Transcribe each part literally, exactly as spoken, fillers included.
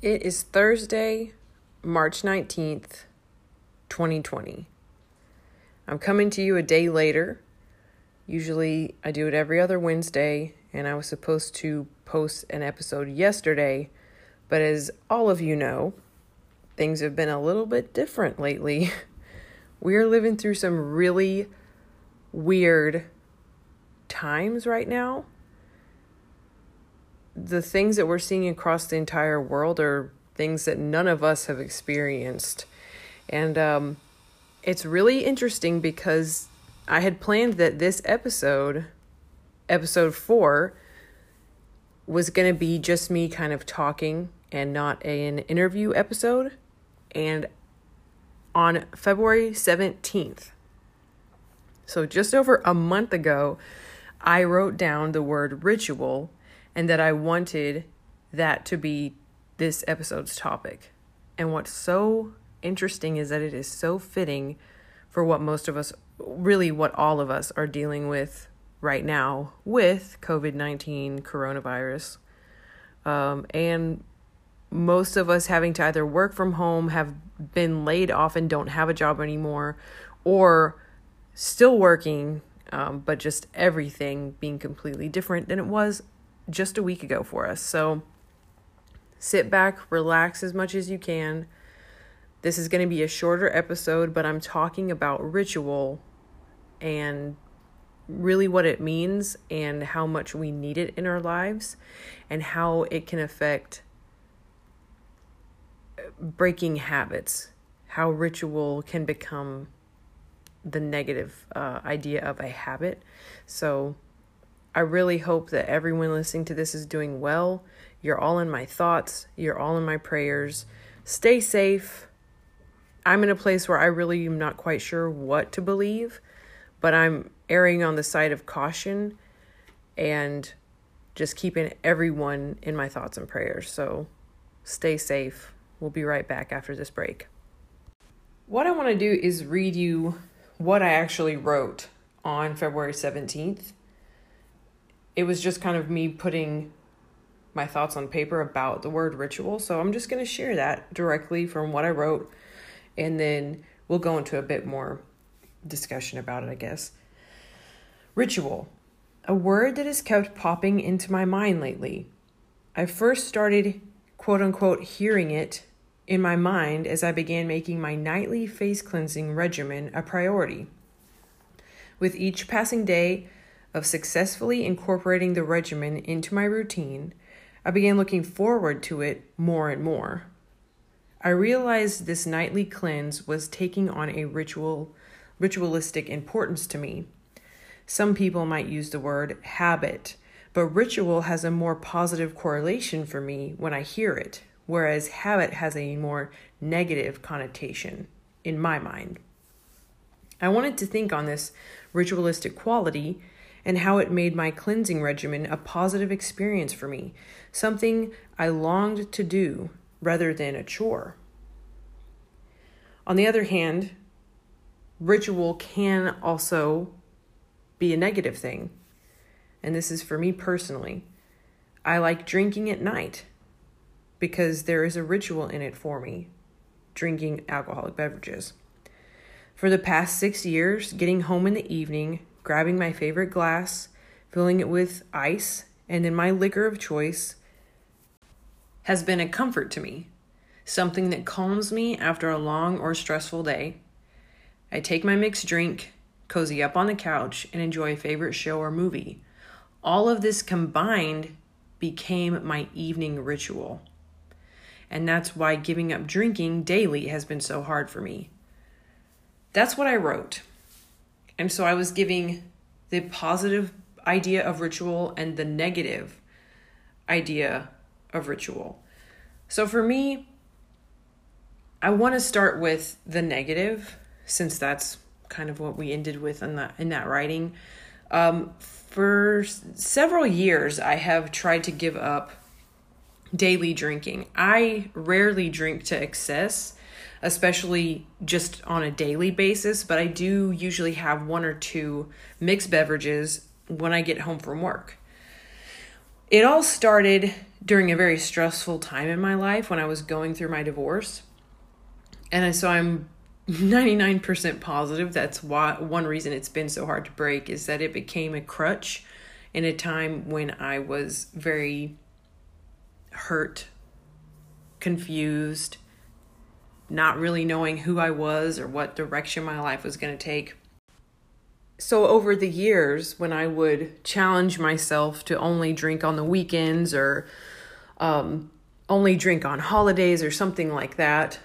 It is Thursday, March nineteenth, twenty twenty. I'm coming to you a day later. Usually I do it every other Wednesday, and I was supposed to post an episode yesterday, but as all of you know, things have been a little bit different lately. We are living through some really weird times right now. The things that we're seeing across the entire world are things that none of us have experienced. And um, it's really interesting because I had planned that this episode, episode four, was going to be just me kind of talking and not an interview episode. And on February seventeenth, so just over a month ago, I wrote down the word ritual and that I wanted that to be this episode's topic. And what's so interesting is that it is so fitting for what most of us, really what all of us are dealing with right now with covid nineteen coronavirus. Um, and most of us having to either work from home, have been laid off and don't have a job anymore, or still working, um, but just everything being completely different than it was just a week ago for us. So sit back, relax as much as you can. This is going to be a shorter episode, but I'm talking about ritual and really what it means and how much we need it in our lives and how it can affect breaking habits, how ritual can become the negative uh, idea of a habit. So I really hope that everyone listening to this is doing well. You're all in my thoughts. You're all in my prayers. Stay safe. I'm in a place where I really am not quite sure what to believe, but I'm erring on the side of caution and just keeping everyone in my thoughts and prayers. So stay safe. We'll be right back after this break. What I want to do is read you what I actually wrote on February seventeenth. It was just kind of me putting my thoughts on paper about the word ritual. So I'm just going to share that directly from what I wrote. And then we'll go into a bit more discussion about it, I guess. Ritual, a word that has kept popping into my mind lately. I first started, quote unquote, hearing it in my mind as I began making my nightly face cleansing regimen a priority. With each passing day of successfully incorporating the regimen into my routine, I began looking forward to it more and more. I realized this nightly cleanse was taking on a ritual, ritualistic importance to me. Some people might use the word habit, but ritual has a more positive correlation for me when I hear it, whereas habit has a more negative connotation in my mind. I wanted to think on this ritualistic quality and how it made my cleansing regimen a positive experience for me, something I longed to do rather than a chore. On the other hand, ritual can also be a negative thing, and this is for me personally. I like drinking at night because there is a ritual in it for me, drinking alcoholic beverages. For the past six years, getting home in the evening, grabbing my favorite glass, filling it with ice, and then my liquor of choice has been a comfort to me, something that calms me after a long or stressful day. I take my mixed drink, cozy up on the couch, and enjoy a favorite show or movie. All of this combined became my evening ritual. And that's why giving up drinking daily has been so hard for me. That's what I wrote. And so I was giving the positive idea of ritual and the negative idea of ritual. So for me, I want to start with the negative, since that's kind of what we ended with in that, in that writing. Um, for s- several years, I have tried to give up daily drinking. I rarely drink to excess, especially just on a daily basis, but I do usually have one or two mixed beverages when I get home from work. It all started during a very stressful time in my life when I was going through my divorce. And so I'm ninety-nine percent positive that's why one reason it's been so hard to break is that it became a crutch in a time when I was very hurt, confused, not really knowing who I was or what direction my life was going to take. So over the years, when I would challenge myself to only drink on the weekends or um, only drink on holidays or something like that,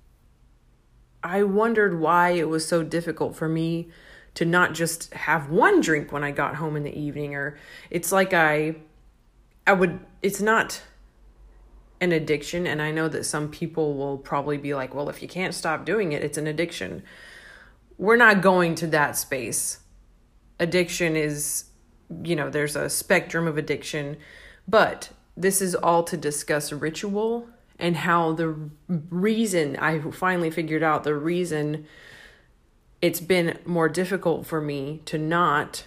I wondered why it was so difficult for me to not just have one drink when I got home in the evening. Or it's like I, I would, it's not an addiction. And I know that some people will probably be like, well, if you can't stop doing it, it's an addiction. We're not going to that space. Addiction is, you know, there's a spectrum of addiction, but this is all to discuss ritual and how the reason I finally figured out the reason it's been more difficult for me to not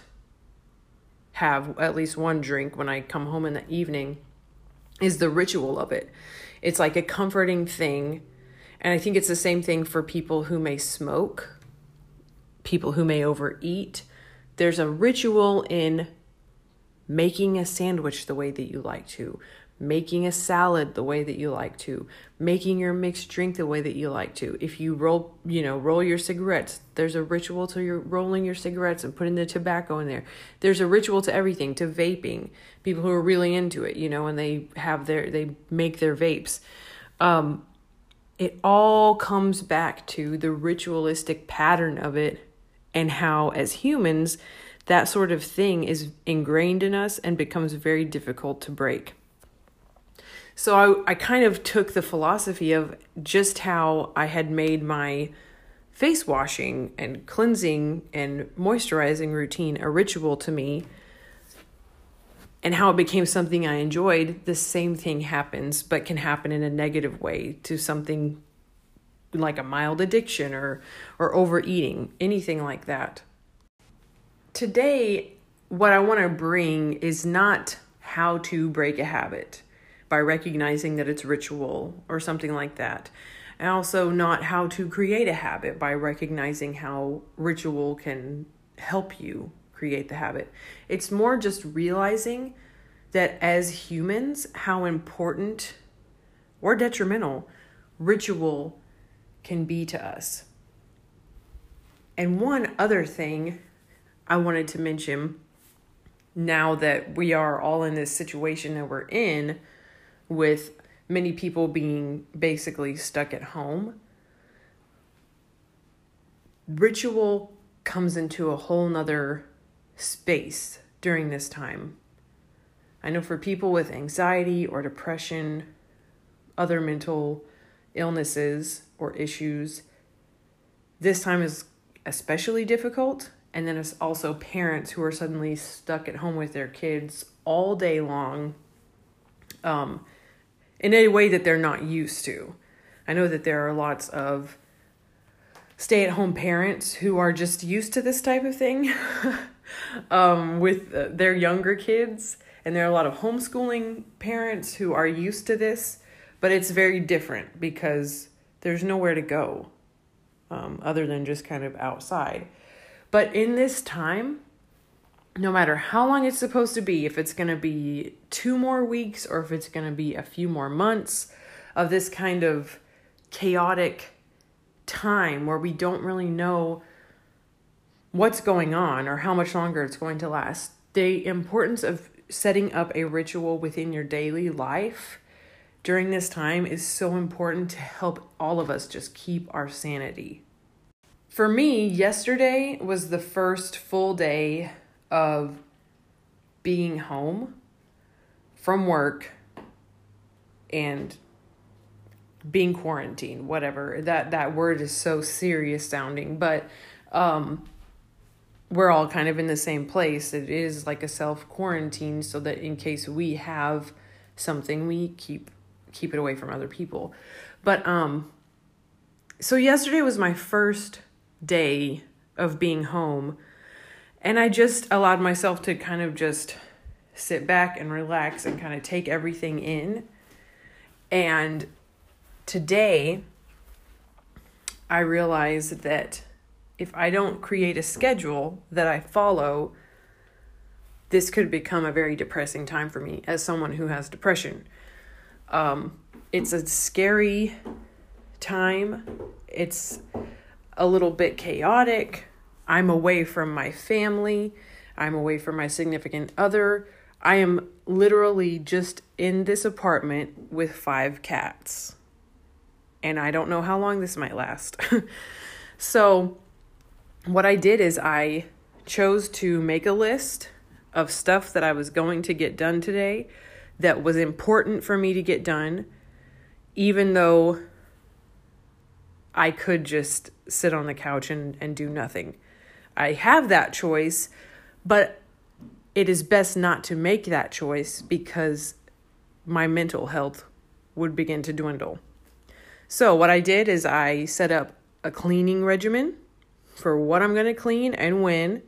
have at least one drink when I come home in the evening is the ritual of it. It's like a comforting thing. And I think it's the same thing for people who may smoke, people who may overeat. There's a ritual in making a sandwich the way that you like to, making a salad the way that you like to, making your mixed drink the way that you like to. If you roll, you know, roll your cigarettes, there's a ritual to your rolling your cigarettes and putting the tobacco in there. There's a ritual to everything, to vaping. People who are really into it, you know, and they have their, they make their vapes. Um, it all comes back to the ritualistic pattern of it and how as humans, that sort of thing is ingrained in us and becomes very difficult to break. So I, I kind of took the philosophy of just how I had made my face washing and cleansing and moisturizing routine a ritual to me and how it became something I enjoyed. The same thing happens, but can happen in a negative way to something like a mild addiction or, or overeating, anything like that. Today, what I want to bring is not how to break a habit by recognizing that it's ritual or something like that. And also not how to create a habit by recognizing how ritual can help you create the habit. It's more just realizing that as humans, how important or detrimental ritual can be to us. And one other thing I wanted to mention, now that we are all in this situation that we're in, with many people being basically stuck at home, ritual comes into a whole nother space during this time. I know for people with anxiety or depression, other mental illnesses or issues, this time is especially difficult. And then it's also parents who are suddenly stuck at home with their kids all day long, um, in a way that they're not used to. I know that there are lots of stay-at-home parents who are just used to this type of thing um, with uh, their younger kids. And there are a lot of homeschooling parents who are used to this, but it's very different because there's nowhere to go um, other than just kind of outside. But in this time, no matter how long it's supposed to be, if it's going to be two more weeks or if it's going to be a few more months of this kind of chaotic time where we don't really know what's going on or how much longer it's going to last, the importance of setting up a ritual within your daily life during this time is so important to help all of us just keep our sanity. For me, yesterday was the first full day of being home from work and being quarantined, whatever. That, that word is so serious sounding, but um, we're all kind of in the same place. It is like a self-quarantine so that in case we have something, we keep keep it away from other people. But um, so yesterday was my first day of being home, and I just allowed myself to kind of just sit back and relax and kind of take everything in. And today, I realized that if I don't create a schedule that I follow, this could become a very depressing time for me as someone who has depression. Um, it's a scary time. It's a little bit chaotic. I'm away from my family. I'm away from my significant other. I am literally just in this apartment with five cats. And I don't know how long this might last. So what I did is I chose to make a list of stuff that I was going to get done today that was important for me to get done, even though I could just sit on the couch and, and do nothing. I have that choice, but it is best not to make that choice because my mental health would begin to dwindle. So what I did is I set up a cleaning regimen for what I'm going to clean and when.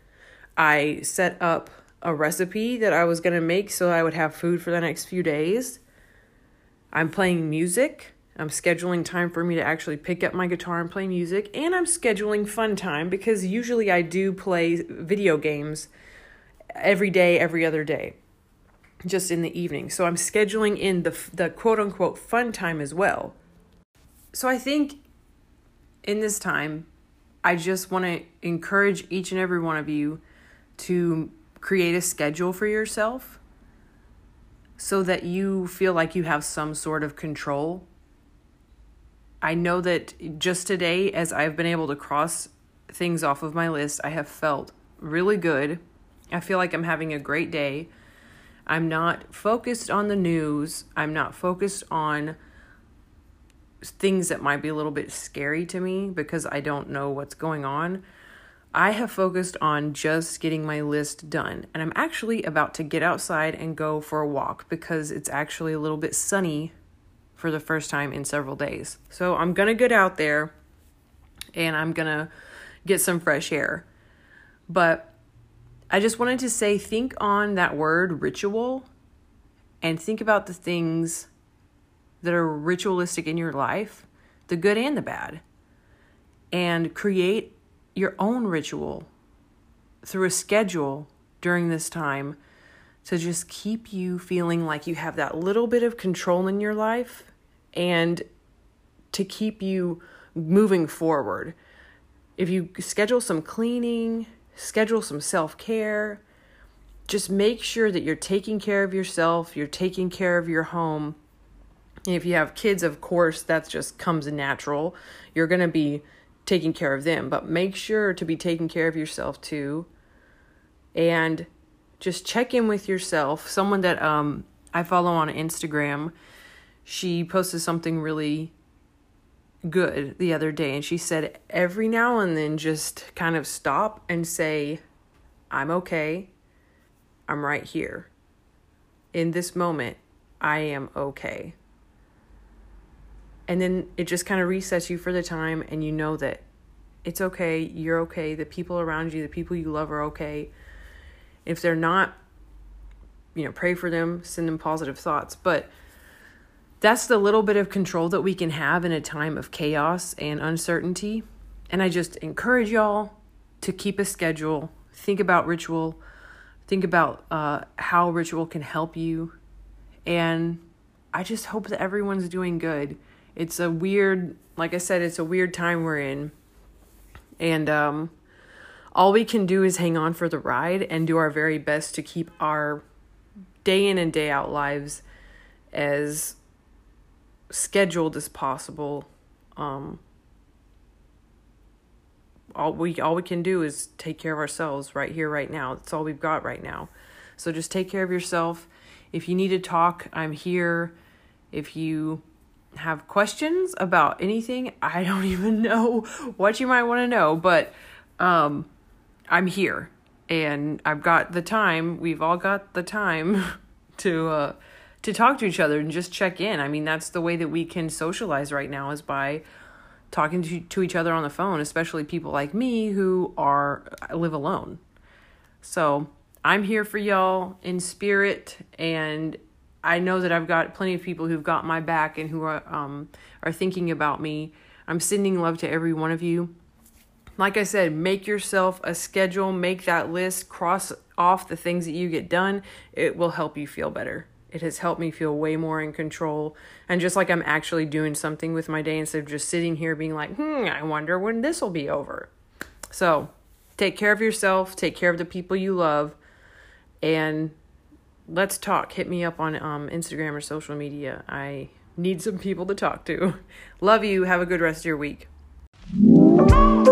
I set up a recipe that I was going to make so I would have food for the next few days. I'm playing music. I'm scheduling time for me to actually pick up my guitar and play music. And I'm scheduling fun time because usually I do play video games every day, every other day, just in the evening. So I'm scheduling in the the quote unquote fun time as well. So I think in this time, I just want to encourage each and every one of you to create a schedule for yourself so that you feel like you have some sort of control. I know that just today, as I've been able to cross things off of my list, I have felt really good. I feel like I'm having a great day. I'm not focused on the news. I'm not focused on things that might be a little bit scary to me because I don't know what's going on. I have focused on just getting my list done. And I'm actually about to get outside and go for a walk because it's actually a little bit sunny for the first time in several days. So I'm going to get out there and I'm going to get some fresh air. But I just wanted to say, think on that word ritual and think about the things that are ritualistic in your life, the good and the bad, and create your own ritual through a schedule during this time to just keep you feeling like you have that little bit of control in your life and to keep you moving forward. If you schedule some cleaning, schedule some self-care, just make sure that you're taking care of yourself, you're taking care of your home. If you have kids, of course, that just comes natural. You're going to be taking care of them, but make sure to be taking care of yourself too. And just check in with yourself. Someone that um I follow on Instagram, she posted something really good the other day, and she said every now and then just kind of stop and say, I'm okay. I'm right here. In this moment, I am okay. And then it just kind of resets you for the time, and you know that it's okay, you're okay, the people around you, the people you love are okay. If they're not, you know, pray for them, send them positive thoughts. But that's the little bit of control that we can have in a time of chaos and uncertainty. And I just encourage y'all to keep a schedule, think about ritual, think about uh, how ritual can help you. And I just hope that everyone's doing good. It's a weird, like I said, it's a weird time we're in. And um, all we can do is hang on for the ride and do our very best to keep our day in and day out lives as scheduled as possible. Um, all we all we can do is take care of ourselves right here, right now. That's all we've got right now. So just take care of yourself. If you need to talk, I'm here. If you have questions about anything, I don't even know what you might want to know, but um, I'm here and I've got the time. We've all got the time to uh, to talk to each other and just check in. I mean, that's the way that we can socialize right now, is by talking to, to each other on the phone, especially people like me who are live alone. So I'm here for y'all in spirit, and I know that I've got plenty of people who've got my back and who are um are thinking about me. I'm sending love to every one of you. Like I said, make yourself a schedule, make that list, cross off the things that you get done. It will help you feel better. It has helped me feel way more in control. And just like I'm actually doing something with my day instead of just sitting here being like, hmm, I wonder when this will be over. So take care of yourself, take care of the people you love, and let's talk. Hit me up on um, Instagram or social media. I need some people to talk to. Love you. Have a good rest of your week.